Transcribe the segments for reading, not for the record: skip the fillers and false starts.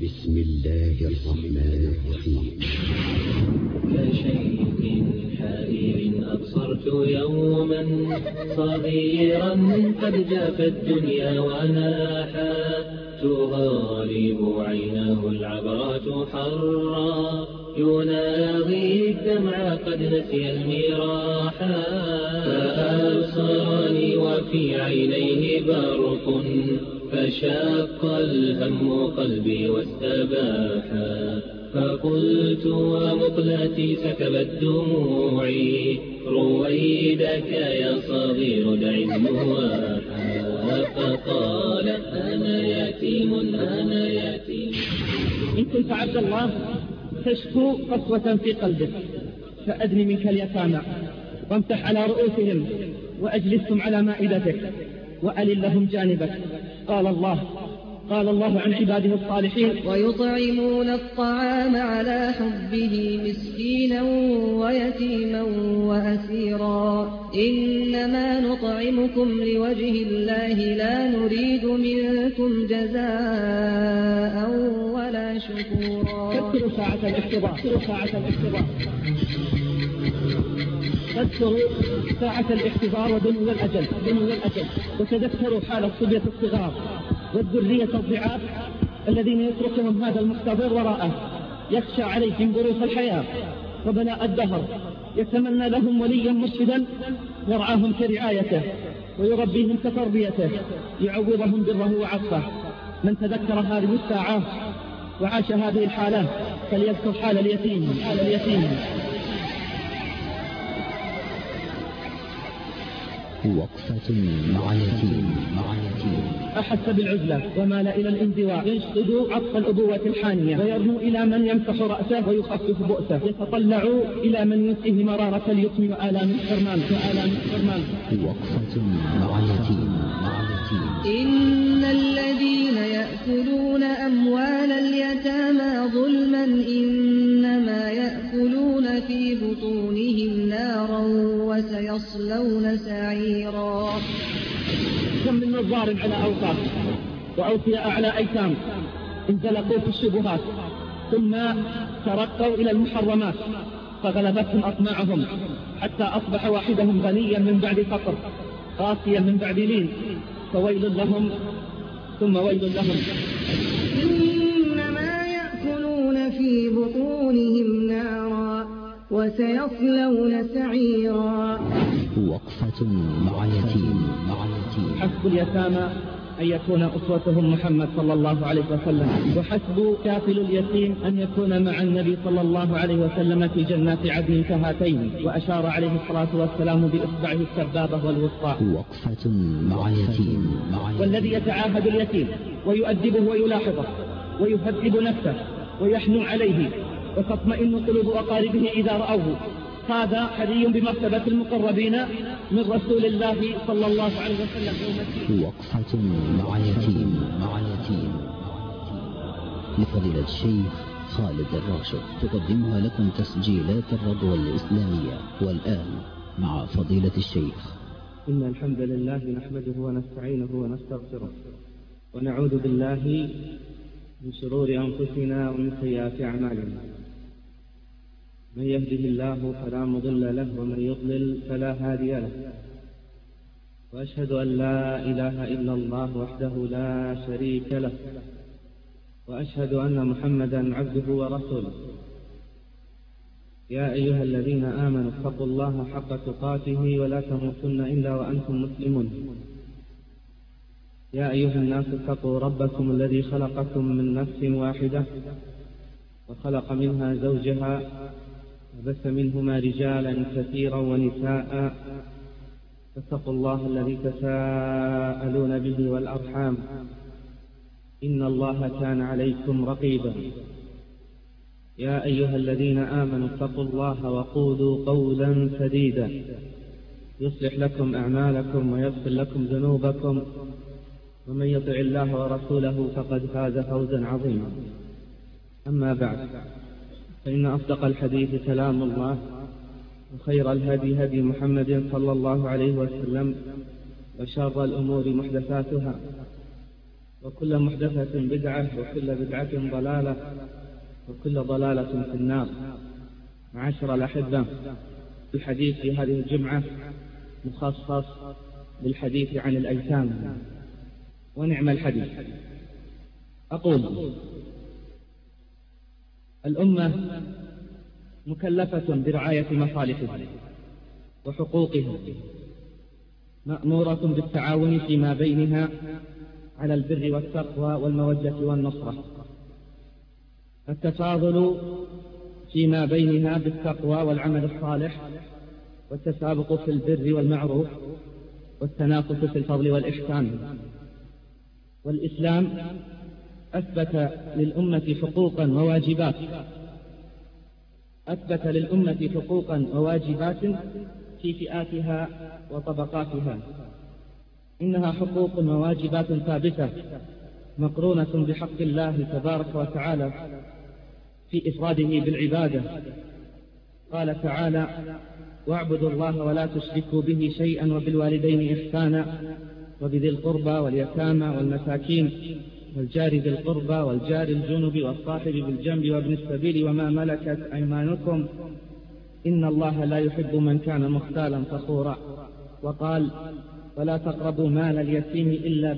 بسم الله الرحمن الرحيم. كشيء حائر أبصرت يوما صغيرا قد جاف الدنيا وناحا، تغالب عيناه العبرات حرا، يناغي الدمع قد نسي المراحا، فأبصرني وفي عينيه برق، فشق الهم قلبي واستباحا، فقلت ومقلتي سكبت دموعي، رويدك يا صغير دع النواحا، فقال أنا يتيم أنا يتيم. إن كنت عبد الله تشكو قسوة في قلبك فأدني منك اليتامى، وامسح على رؤوسهم وأجلسهم على مائدتك وألل لهم جانبك. قال الله عن عباده الصالحين: ويطعمون الطعام على حبه مسكينا ويتيما وأسيرا، إنما نطعمكم لوجه الله لا نريد منكم جزاء ولا شكورا. فاذكروا ساعة الاحتضار ساعة الاحتضار ودنو الأجل، وتذكروا حال الصبية الصغار والذرية الضعاف الذين يتركهم هذا المحتضر وراءه، يخشى عليهم ظروف الحياة وبلاء الدهر، يتمنى لهم وليا مرشدا يرعاهم كرعايته ويربيهم كتربيته، يعوضهم بره وعطفه. من تذكر هذه الساعة وعاش هذه الحالة فليذكر حال اليتيم. وقفة مع يتيم. أحس بالعزلة ومال إلى الانزواء، ينشد عطف الأبوة الحانية، ويرنو إلى من يمسح رأسه ويخفف بؤسه، يتطلع إلى من ينسيه مرارة اليتم وآلام الحرمان. وقفة مع يتيم. إن الذين يأكلون أموال اليتامى ظلما إنما يأكلون في بطونهم نارا وسيصلون سعيرا. كم من نظار على أوقاف وأوفياء على أيتام انزلقوا في الشبهات، ثم ترقوا إلى المحرمات فغلبتهم أطماعهم، حتى أصبح واحدهم غنيا من بعد فقر، قاسيا من بعد لين، فويل لهم ثم ويل لهم. إنما يأكلون في بطونهم نارا وسيصلون سعيرا. وقفة مع يتيم. حسب اليتامى أن يكون أسوتهم محمد صلى الله عليه وسلم، وحسب كافل اليتيم أن يكون مع النبي صلى الله عليه وسلم في جنات عدن كهاتين، وأشار عليه الصلاة والسلام بإصبعه السبابة والوسطى. وقفة مع يتيم. والذي يتعاهد اليتيم ويؤدبه ويلاحظه ويهذب نفسه ويحنو عليه وتطمئن قلوب أقاربه إذا رأوه، هذا حري بمرتبة المقربين من رسول الله صلى الله عليه وسلم. وقفة مع يتيم. لفضيلة الشيخ خالد الراشد تقدمها لكم تسجيلات الرضوى الإسلامية. والآن مع فضيلة الشيخ. إن الحمد لله نحمده ونستعينه ونستغفره، ونعوذ بالله من شرور أنفسنا ومن سيئات أعمالنا. من يهده الله فلا مضل له ومن يضلل فلا هادي له، وأشهد أن لا إله إلا الله وحده لا شريك له، وأشهد أن محمدا عبده ورسوله. يا أيها الذين آمنوا اتقوا الله حق تقاته ولا تموتن إلا وأنتم مسلمون. يا أيها الناس اتقوا ربكم الذي خلقكم من نفس واحدة وخلق منها زوجها وبث منهما رجالا كثيرا ونساء، فاتقوا الله الذي تساءلون به والأرحام، إن الله كان عليكم رقيبا. يا أيها الذين آمنوا اتقوا الله وقولوا قولا سديدا يصلح لكم أعمالكم ويغفر لكم ذنوبكم، ومن يطع الله ورسوله فقد فاز فوزا عظيما. أما بعد، فإن أصدق الحديث كلام الله، وخير الهدي هدي محمد صلى الله عليه وسلم، وشر الأمور محدثاتها، وكل محدثة بدعة وكل بدعة ضلالة وكل ضلالة في النار. معاشر الأحبة، الحديث في هذه الجمعة مخصص بالحديث عن الأيتام، ونعم الحديث. أقول: الأمة مكلفة برعاية مصالحها وحقوقها، مأمورة بالتعاون فيما بينها على البر والتقوى والمودة والنصرة، التفاضل فيما بينها بالتقوى والعمل الصالح، والتسابق في البر والمعروف، والتنافس في الفضل والإحسان. والإسلام أثبت للأمة حقوقا وواجبات في فئاتها وطبقاتها. إنها حقوق وواجبات ثابتة مقرونة بحق الله تبارك وتعالى في إفراده بالعبادة. قال تعالى: واعبدوا الله ولا تشركوا به شيئا وبالوالدين إحسانا وبذي القربى واليتامى والمساكين والجار ذي القربى والجار الجنب والصاحب بالجنب وابن السبيل وما ملكت أيمانكم إن الله لا يحب من كان مختالا فخورا. وقال: ولا تقربوا مال اليتيم إلا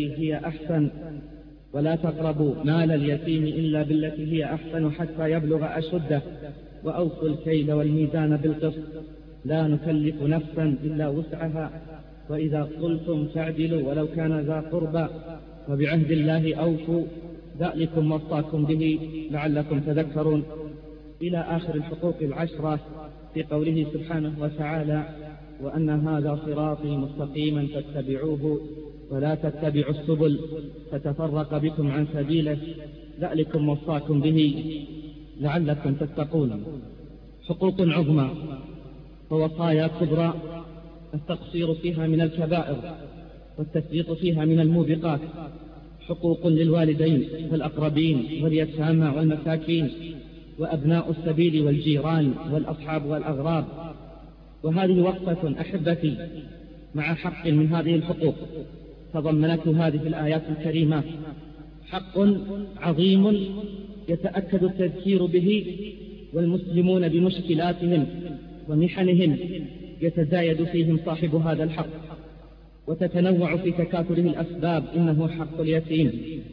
بالتي هي أحسن حتى يبلغ أشده وأوفوا الكيل والميزان بالقسط لا نكلف نفسا إلا وسعها وإذا قلتم فاعدلوا ولو كان ذا قربى وبعهد الله أوفوا ذلكم وصاكم به لعلكم تذكرون، إلى آخر الحقوق العشرة في قوله سبحانه وتعالى: وأن هذا صراطي مستقيما فاتبعوه ولا تتبعوا السبل فتفرق بكم عن سبيله ذلكم وصاكم به لعلكم تتقون. حقوق عظمى ووصايا كبرى التقصير فيها من الكبائر والتفريط فيها من الموبقات. حقوق للوالدين والأقربين واليتامى والمساكين وأبناء السبيل والجيران والأصحاب والأغراب. وهذه وقفة أحبتي مع حق من هذه الحقوق تضمنته هذه الآيات الكريمات، حق عظيم يتأكد التذكير به والمسلمون بمشكلاتهم ومحنهم يتزايد فيهم صاحب هذا الحق وتتنوع في تكاثره الأسباب. إنه حق اليتيم.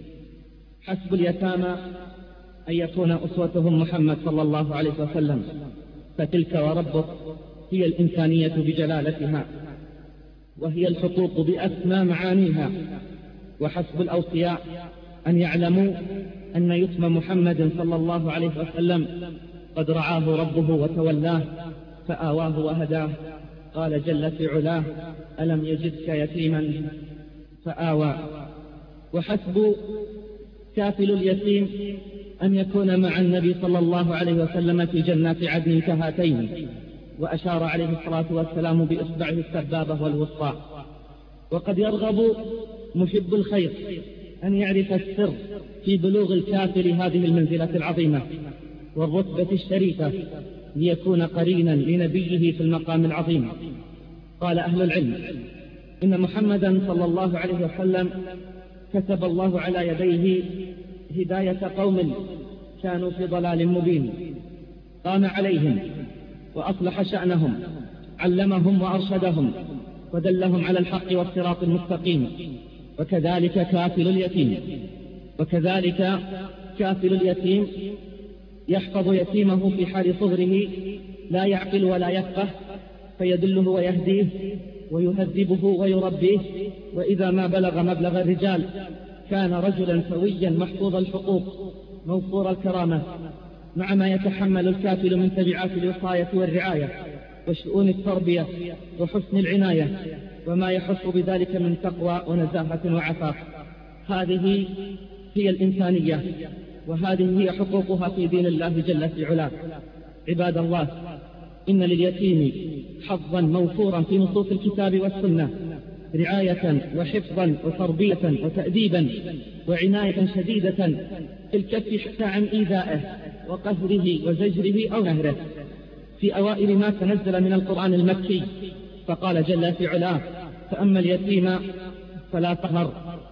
حسب اليتامى أن يكون أسوتهم محمد صلى الله عليه وسلم، فتلك وربك هي الإنسانية بجلالتها، وهي الحقوق بأسمى معانيها. وحسب الأوصياء أن يعلموا أن يتم محمد صلى الله عليه وسلم قد رعاه ربه وتولاه فآواه وهداه. قال جل في علاه: ألم يجدك يتيما فآوى. وحسب كافل اليتيم أن يكون مع النبي صلى الله عليه وسلم في جنات عدن كهاتين. وأشار عليه الصلاة والسلام بإصبعه السبابة والوسطى. وقد يرغب محب الخير أن يعرف السر في بلوغ الكافل هذه المنزلة العظيمة والرتبة الشريفة ليكون قرينا لنبيه في المقام العظيم. قال أهل العلم: إن محمدا صلى الله عليه وسلم كتب الله على يديه هداية قوم كانوا في ضلال مبين، قام عليهم وأصلح شأنهم، علمهم وأرشدهم ودلهم على الحق والصراط المستقيم. وكذلك كافل اليتيم يحفظ يتيمه في حال صغره لا يعقل ولا يفقه، فيدله ويهديه ويهذبه ويربيه. وإذا ما بلغ مبلغ الرجال كان رجلا سويا محفوظ الحقوق موفور الكرامة، مع ما يتحمل الكافل من تبعات الوصاية والرعاية وشؤون التربية وحسن العناية، وما يحس بذلك من تقوى ونزاهة وعفاف. هذه هي الإنسانية، وهذه هي حقوقها في دين الله جل في علاه. عباد الله، إن لليتيم حظا موفورا في نصوص الكتاب والسنة، رعاية وحفظا وتربية وتأديبا وعناية شديدة في الكف حتى عن إيذائه وقهره وزجره أو نهره. في أوائل ما تنزل من القرآن المكي فقال جل في علاه: فأما اليتيم فلا تقهر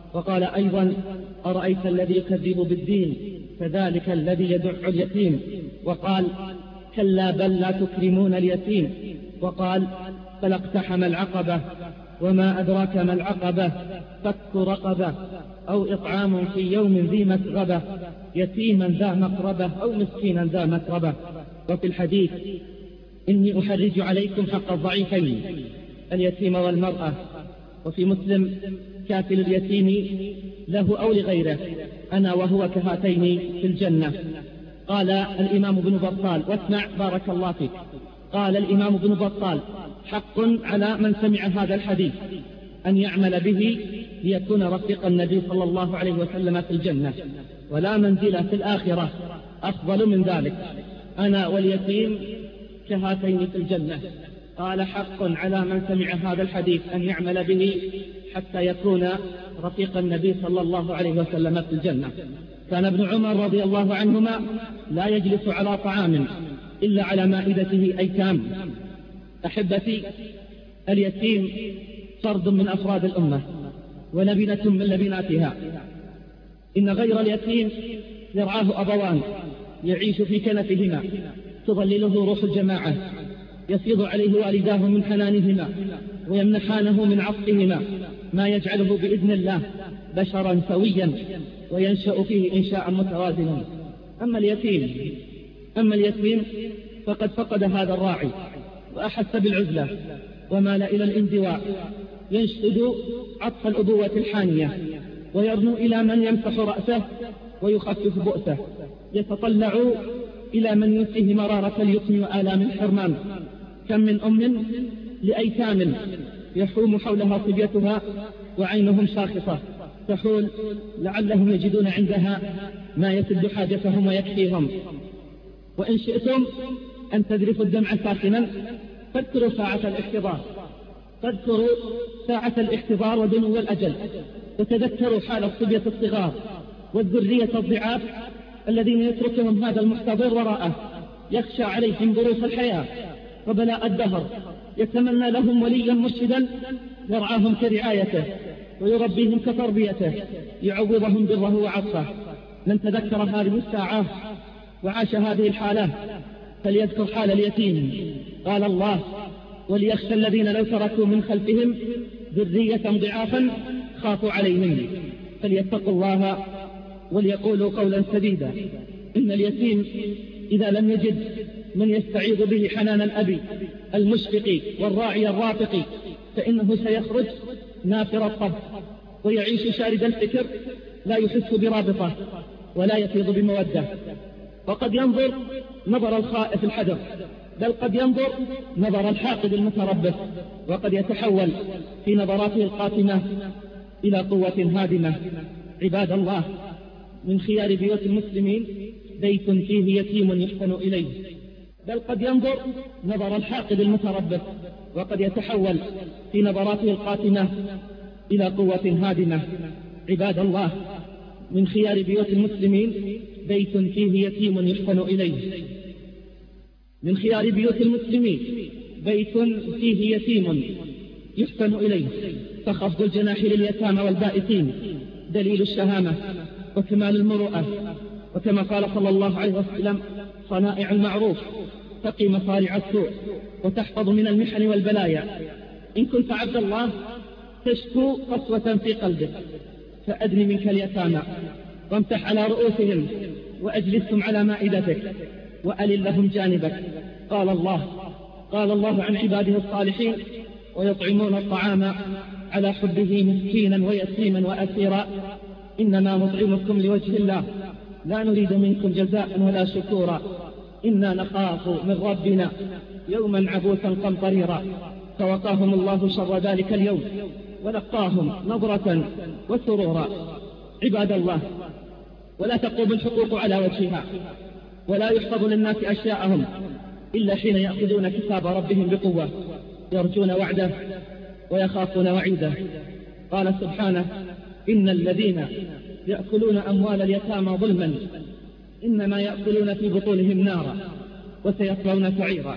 وقال أيضا: أرأيت الذي يكذب بالدين فذلك الذي يدع اليتيم. وقال: كلا بل لا تكرمون اليتيم. وقال: فلاقتحم العقبة وما أدراك ما العقبة فك رقبة أو إطعام في يوم ذي مسغبة يتيما ذا مقربة أو مسكينا ذا متربة. وفي الحديث: إني أحرج عليكم حق الضعيفين اليتيم والمرأة. وفي مسلم: كافل اليتيم له أو لغيره أنا وهو كهاتين في الجنة. قال الإمام ابن بطال، واسمع بارك الله فيك، قال الإمام ابن بطال: حق على من سمع هذا الحديث أن يعمل به ليكون رفيق النبي صلى الله عليه وسلم في الجنة، ولا منزل في الآخرة أفضل من ذلك، أنا واليتيم كهاتين في الجنة. قال: حق على من سمع هذا الحديث أن يعمل به حتى يكون رفيق النبي صلى الله عليه وسلم في الجنة. كان ابن عمر رضي الله عنهما لا يجلس على طعام إلا على مائدته أيتام. أحبتي، اليتيم فرد من أفراد الأمة ولبنة من لبناتها. إن غير اليتيم يرعاه أبوان يعيش في كنفهما، تظلله روح الجماعة، يفيض عليه والداه من حنانهما ويمنحانه من عطفهما ما يجعله بإذن الله بشرا سويا وينشأ فيه إنشاء متوازنا. أما اليتيم فقد فقد هذا الراعي وأحس بالعزلة ومال إلى الانزواء، ينشد عطف الأبوة الحانية ويرنو إلى من يمسح رأسه ويخفف بؤسه، يتطلع إلى من ينسيه مرارة اليتم وآلام الحرمان. كم من أم لأيتام يحوم حولها صبيتها وعينهم شاخصة تحول لعلهم يجدون عندها ما يسد حاجتهم ويكفيهم. وإن شئتم أن تذرفوا الدمع ساخنا فاذكروا ساعة الاحتضار ودنو الأجل، وتذكروا حال الصبية الصغار والذرية الضعاف الذين يتركهم هذا المحتضر وراءه، يخشى عليهم ظروف الحياة وبلاء الدهر، يتمنى لهم وليا مرشدا يرعاهم كرعايته ويربيهم كتربيته، يعوضهم بره وعطفه. من تذكر هذه الساعة وعاش هذه الحالة فليذكر حال اليتيم. قال الله: وليخشى الذين لو تركوا من خلفهم ذرية ضعافا خافوا عليهم فليتقوا الله وليقولوا قولا سديدا. إن اليتيم إذا لم يجد من يستعيذ به حنان الأب المشفق والراعي الرافق فإنه سيخرج نافر الطب ويعيش شارد الفكر، لا يحس برابطة ولا يفيض بمودة. وقد ينظر نظر الخائف الحذر، بل قد ينظر نظر الحاقد المتربص، وقد يتحول في نظراته القاتمة إلى قوة هادمة. عباد الله، من خيار بيوت المسلمين بيت فيه يتيم يحسن إليه. بل قد ينظر نظر الحاقد المتربص، وقد يتحول في نظراته القاتمة إلى قوة هادمة. عباد الله، من خيار بيوت المسلمين بيت فيه يتيم يحسن إليه. من خيار بيوت المسلمين بيت فيه يتيم يحسن إليه. فخفض الجناح لليتامى والبائسين دليل الشهامة وكمال المروءة، وكما قال صلى الله عليه وسلم: صنائع المعروف تقي مصارع السوء وتحفظ من المحن والبلايا. إن كنت عبد الله تشكو قسوة في قلبك فأدني منك اليتامى وامتح على رؤوسهم وأجلسهم على مائدتك وألل لهم جانبك. قال الله عن عباده الصالحين: ويطعمون الطعام على حبه مسكينا ويتيما وأسيرا إنما نطعمكم لوجه الله لا نريد منكم جزاء ولا شكورا إنا نخاف من ربنا يوما عبوسا قمطريرا. فوقاهم الله شر ذلك اليوم ولقاهم نظرة وسرورا. عباد الله، ولا تقوم الحقوق على وجهها ولا يحفظ للناس أشياءهم إلا حين يأخذون كتاب ربهم بقوة يرجون وعده ويخافون وعيده. قال سبحانه: إن الذين يأكلون أموال اليتامى ظلما إنما يأكلون في بطونهم نارا وسيصلون سعيرا.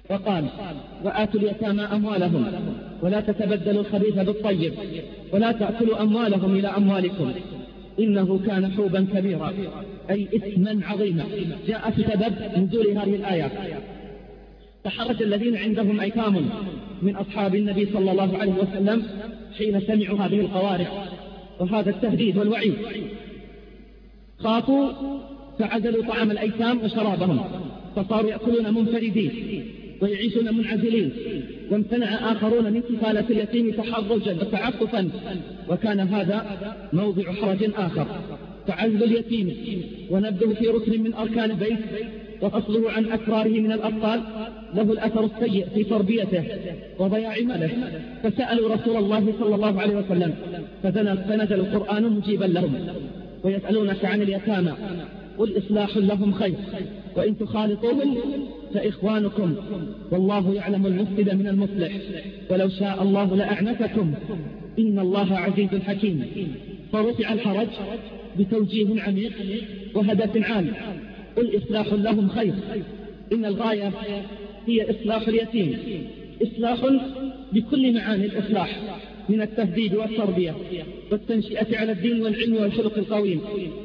وقال: وآتوا اليتامى أموالهم ولا تتبدلوا الخبيث بالطيب ولا تأكلوا أموالهم إلى أموالكم إنه كان حوبا كبيرا، أي إثما عظيما. جاء في سبب نزول هذه الآيات: تحرج الذين عندهم أيتام من أصحاب النبي صلى الله عليه وسلم حين سمعوا هذه القوارع وهذا التهديد والوعيد، خافوا فعزلوا طعام الأيتام وشرابهم، فصاروا يأكلون منفردين ويعيشون منعزلين، وامتنع آخرون من كفالة اليتيم تحرجا وتعففا، وكان هذا موضع حرج آخر. فعزل اليتيم ونبذه في ركن من أركان البيت وفصله عن أكراره من الأطفال له الأثر السيء في تربيته وضياع ماله. فسألوا رسول الله صلى الله عليه وسلم فنزل القرآن مجيبا لهم: ويسألونك عن اليتامى قل إصلاح لهم خير وإن تخالطوهم فإخوانكم والله يعلم المفسد من المصلح ولو شاء الله لأعنتكم إن الله عزيز حكيم. فرفع الحرج بتوجيه عميق وهدف عام: قل إصلاح لهم خير. إن الغاية هي إصلاح اليتيم، إصلاح بكل معاني الإصلاح من التهذيب والتربية والتنشئة على الدين والعلم والخلق القويم،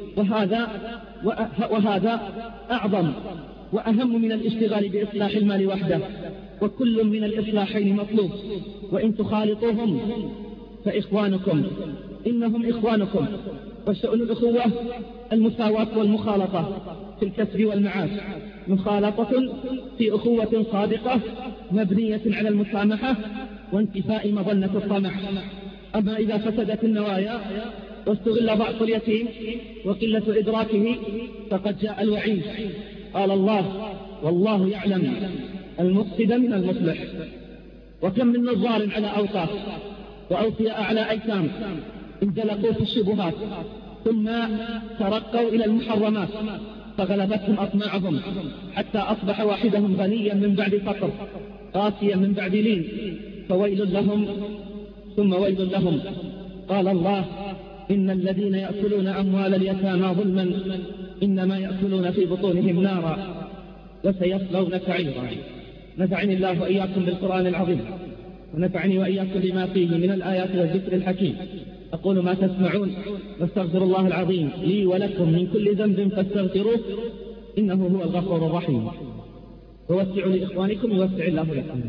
وهذا أعظم وأهم من الاشتغال بإصلاح المال وحده، وكل من الإصلاحين مطلوب. وإن تخالطوهم فإخوانكم إنهم إخوانكم. وشأن الأخوة المساواة والمخالطة في الكسب والمعاش، مخالطة في أخوة صادقة مبنية على المسامحة وانتفاء مظنة الطمع. أما إذا فسدت النوايا واستغل ضعف اليتيم وقلة إدراكه فقد جاء الوعيد. قال الله: والله يعلم المفسد من المصلح. وكم من نظار على أوقاف وأوفياء على أيتام انزلقوا في الشبهات ثم ترقوا إلى المحرمات فغلبتهم أطماعهم حتى أصبح واحدهم غنيا من بعد فقر قاسيا من بعد لين، فويل لهم ثم ويل لهم. قال الله: إن الذين يأكلون أموال اليتامى ظلما إنما يأكلون في بطونهم نارا وسيصلون سعيرا. نفعني الله وإياكم بالقرآن العظيم ونفعني وإياكم بما فيه من الآيات والذكر الحكيم. أقول ما تسمعون واستغفر الله العظيم لي ولكم من كل ذنب فاستغفروه إنه هو الغفور الرحيم. ووسعوا لإخوانكم يوسع الله لكم.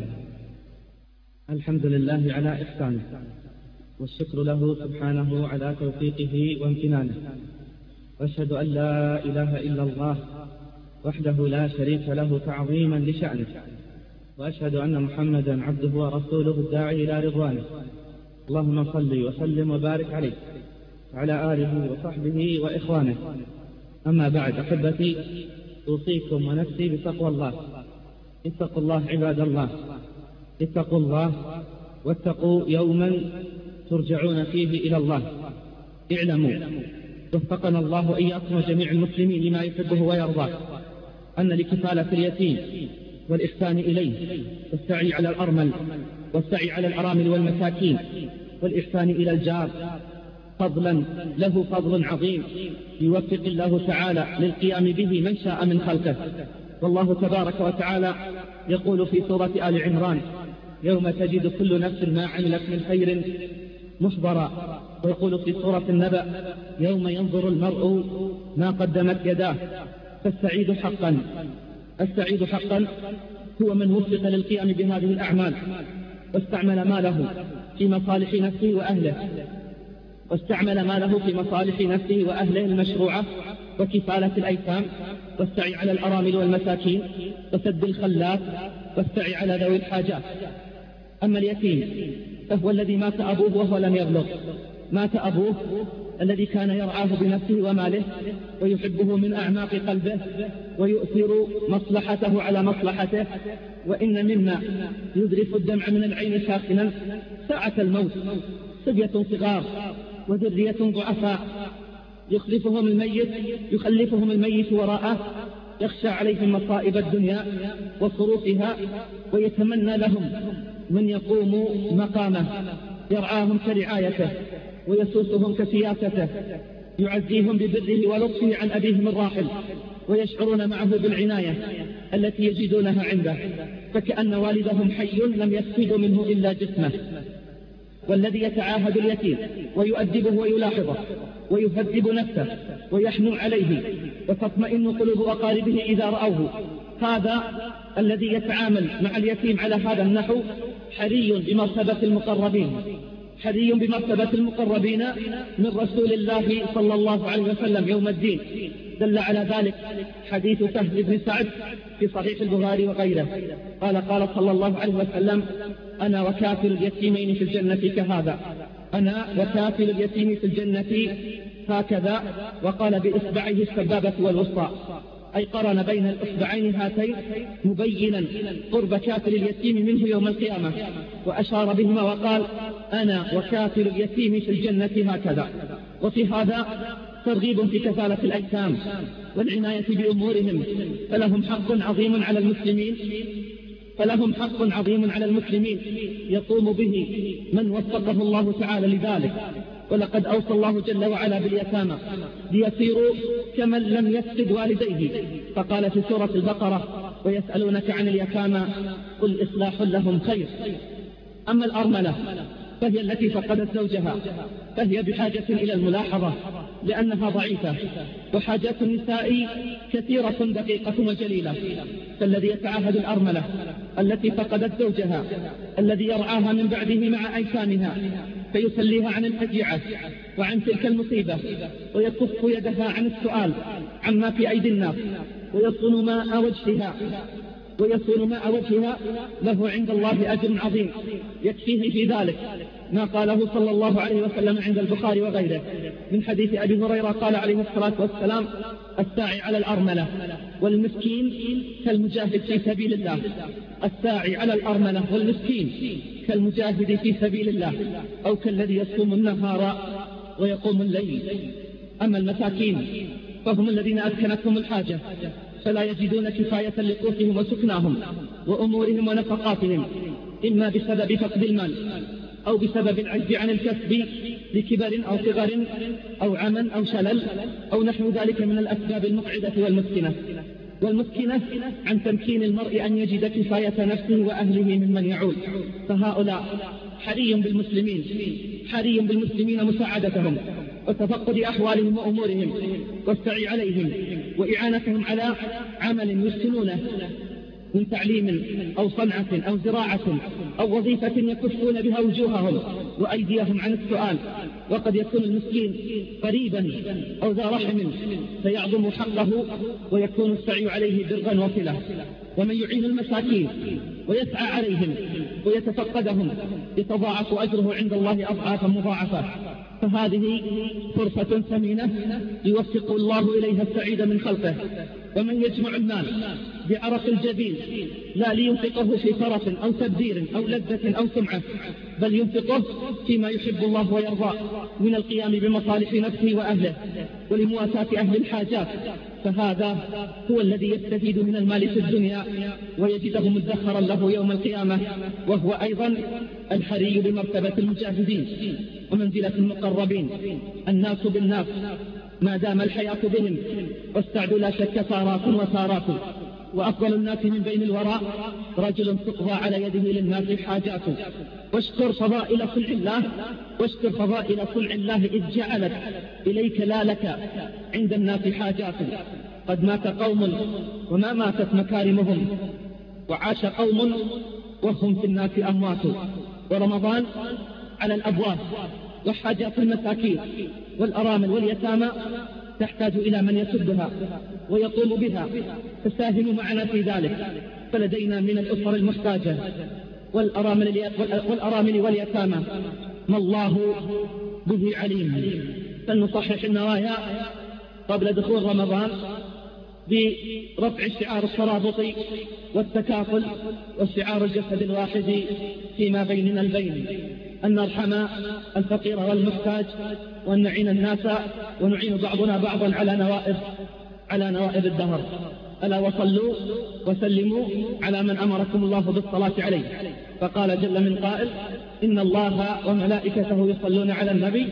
الحمد لله على إحسانه والشكر له سبحانه على توفيقه وامتنانه، وأشهد أن لا إله إلا الله وحده لا شريك له تعظيما لشأنه، وأشهد أن محمدا عبده ورسوله الداعي إلى رضوانه. اللهم صل وسلم وبارك عليه وعلى آله وصحبه وإخوانه. أما بعد، أحبتي، أوصيكم ونفسي بتقوى الله. اتقوا الله عباد الله، اتقوا الله واتقوا يوما ترجعون فيه إلى الله. اعلموا وفقنا الله وإياكم وجميع المسلمين لما يحبه ويرضاه أن لكفالة اليتيم والإحسان إليه والسعي على الأرمل والسعي على الأرامل والمساكين والإحسان إلى الجار فضلا له فضل عظيم يوفق الله تعالى للقيام به من شاء من خلقه. والله تبارك وتعالى يقول في سورة آل عمران: يوم تجد كل نفس ما عملت من خير محضرا. ويقول في سورة النبأ: يوم ينظر المرء ما قدمت يداه. فالسعيد حقا هو من وفق للقيام بهذه الأعمال واستعمل ماله في مصالح نفسه وأهله المشروعة وكفالة الأيتام والسعي على الأرامل والمساكين وسد الخلات والسعي على ذوي الحاجات. أما اليتيم فهو الذي مات أبوه وهو لم يبلغ. مات أبوه الذي كان يرعاه بنفسه وماله ويحبه من أعماق قلبه ويؤثر مصلحته على مصلحته. وإن مما يذرف الدمع من العين ساخنا ساعة الموت صبية صغار وذرية ضعفاء يخلفهم الميت وراءه، يخشى عليهم مصائب الدنيا وصروفها ويتمنى لهم من يقوم مقامه، يرعاهم كرعايته ويسوسهم كسياسته، يعزيهم ببره ولطفه عن أبيهم الراحل ويشعرون معه بالعناية التي يجدونها عنده، فكأن والدهم حي لم يفقدوا منه إلا جسمه. والذي يتعاهد اليتيم ويؤدبه ويلاحظه ويهذب نفسه ويحنو عليه وتطمئن قلوب أقاربه إذا رأوه، هذا الذي يتعامل مع اليتيم على هذا النحو حري بمرتبة المقربين، حري بمرتبة المقربين من رسول الله صلى الله عليه وسلم يوم الدين. دل على ذلك حديث سهل بن سعد في صحيح البخاري وغيره، قال صلى الله عليه وسلم: أنا وكافل اليتيمين في الجنة كهذا، أنا وكافل اليتيم في الجنة هكذا، وقال بإصبعه السبابة والوسطى، أي قرن بين الإصبعين هاتين مبينا قرب كافل اليتيم منه يوم القيامة، وأشار بهما وقال: أنا وكافل اليتيم في الجنة هكذا. وفي هذا ترغيب في كفالة الأيتام والعناية بأمورهم، فلهم حق عظيم على المسلمين يقوم به من وفقه الله تعالى لذلك. ولقد أوصى الله جل وعلا باليتامى ليصيروا كمن لم يفقد والديه، فقال في سورة البقرة: ويسألونك عن اليتامى قل إصلاح لهم خير. أما الأرملة فهي التي فقدت زوجها، فهي بحاجة إلى الملاحظة لأنها ضعيفة، وحاجات النساء كثيرة دقيقة وجليلة، فالذي يتعاهد الأرملة التي فقدت زوجها الذي يرعاها من بعده مع أيتامها فيسليها عن الفجيعة وعن تلك المصيبة، ويكف يدها عن السؤال عما في أيدي الناس، ويصون ماء وجهها له عند الله أجر عظيم يكفيه في ذلك ما قاله صلى الله عليه وسلم عند البخاري وغيره من حديث أبي هريرة قال عليه الصلاة والسلام: الساعي على الأرملة والمسكين كالمجاهد في سبيل الله. الساعي على الأرملة والمسكين كالمجاهد في سبيل الله، أو كالذي يصوم النهار ويقوم الليل. أما المساكين فهم الذين أسكنتهم الحاجة فلا يجدون كفاية لقوتهم وسكناهم وأمورهم ونفقاتهم، إما بسبب فقد المال أو بسبب العجز عن الكسب لكبر أو صغر أو عمى أو شلل أو نحو ذلك من الأسباب المقعدة والمسكنة عن تمكين المرء أن يجد كفاية نفسه وأهله ممن يعول. فهؤلاء حري بالمسلمين مساعدتهم وتفقد أحوالهم وأمورهم والسعي عليهم وإعانتهم على عمل يسكنونه من تعليم أو صنعة أو زراعة أو وظيفة يكفون بها وجوههم وأيديهم عن السؤال. وقد يكون المسكين قريبا أو ذا رحم فيعظم حقه ويكون السعي عليه برا وصلة. ومن يعين المساكين ويسعى عليهم ويتفقدهم يتضاعف أجره عند الله أضعافا مضاعفة. فهذه فرصة ثمينة يوفق الله إليها السعيد من خلقه. ومن يجمع المال بعرق الجبين لا لينفقه في طرف أو تبذير أو لذة أو سمعة، بل ينفقه فيما يحب الله ويرضى من القيام بمصالح نفسه وأهله ولمواساة أهل الحاجات، فهذا هو الذي يستفيد من المال في الدنيا ويجده مدخرا له يوم القيامة، وهو أيضا الحري بمرتبة المجاهدين ومنزلة المقربين. الناس بالناس ما دام الحياة بهم، والسعد لا شك تارات وتارات، وأفضل الناس من بين الوراء رجل تقضى على يده للناس حاجاته. واشكر فضائل صنع الله إذ جعلت إليك لا لك عند الناس حاجات. قد مات قوم وما ماتت مكارمهم، وعاش قوم وهم في الناس أموات. ورمضان على الأبواب، وحاجات المساكين والأرامل واليتامى تحتاج إلى من يسدها ويقوم بها، فساهموا معنا في ذلك. فلدينا من الأسر المحتاجة والأرامل واليتامى ما الله به عليم. فلنصحح النوايا قبل دخول رمضان برفع شعار الترابط والتكافل وشعار الجسد الواحد فيما بيننا البين، أن نرحم الفقير والمحتاج وأن نعين الناس ونعين بعضنا بعضا على نوائب الدهر. ألا وصلوا وسلموا على من أمركم الله بالصلاة عليه، فقال جل من قائل: إن الله وملائكته يصلون على النبي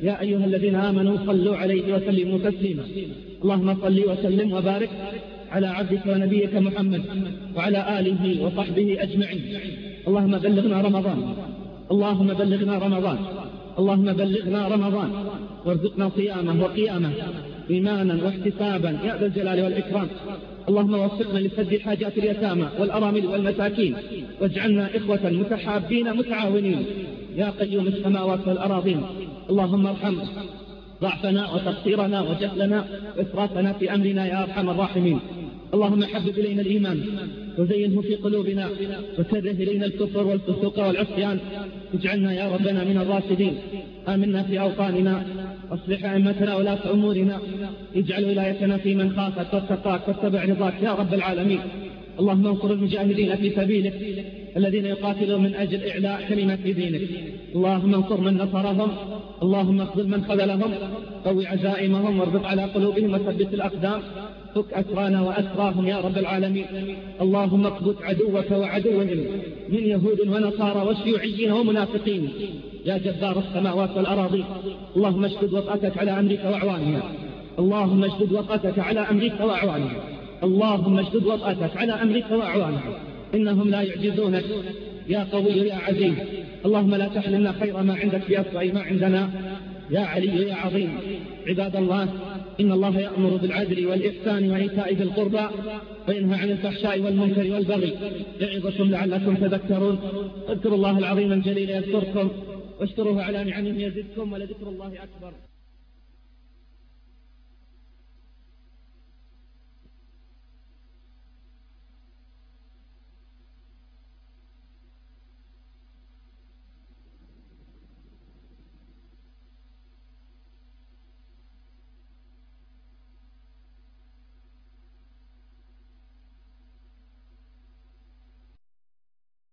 يا أيها الذين آمنوا صلوا عليه وسلموا تسليما. اللهم صل وسلم وبارك على عبدك ونبيك محمد وعلى آله وصحبه أجمعين. اللهم بلغنا رمضان، اللهم بلغنا رمضان، اللهم بلغنا رمضان، وارزقنا صيامه وقيامه إيمانا واحتسابا يا ذا الجلال والإكرام. اللهم وفقنا لسد حاجات اليتامى والأرامل والمساكين، واجعلنا إخوة متحابين متعاونين يا قيوم السماوات والأراضين. اللهم ارحم ضعفنا وتقصيرنا وجهلنا وإسرافنا في أمرنا يا أرحم الراحمين. اللهم حبب إلينا الإيمان وزينه في قلوبنا، وكره إلينا الكفر والفسوق والعصيان، واجعلنا يا ربنا من الراشدين. آمنا في أوطاننا، أصلح أئمتنا ولاة أمورنا، اجعل ولايتنا في من خافك واتقاك واتبع رضاك يا رب العالمين. اللهم انصر المجاهدين في سبيلك الذين يقاتلون من أجل إعلاء كلمة دينك. اللهم انصر من نصرهم، اللهم اخذل من خذلهم، قوي عزائمهم واربط على قلوبهم وثبت الأقدام، فك أسرانا وأسراهم يا رب العالمين. اللهم اقبض عدوك وعدوهم من يهود ونصارى وشيوعيين ومنافقين يا جبار السماوات والأراضي. اللهم اشدد وطأتك على أمريكا وأعوانها، اللهم اشدد وطأتك على أمريكا وأعوانها، اللهم اشدد وطأتك على أمريكا وأعوانها، إنهم لا يعجزونك يا قوي يا عزيز. اللهم لا تحرمنا خير ما عندك بأسوأ ما عندنا يا علي يا عظيم. عباد الله، إن الله يأمر بالعدل والإحسان وإيتاء ذي القربى وينهى عن الفحشاء والمنكر والبغي يعظكم لعلكم تذكرون. اذكروا الله العظيم الجليل يذكركم، واشكروه على نعمه يزدكم، ولذكر الله أكبر.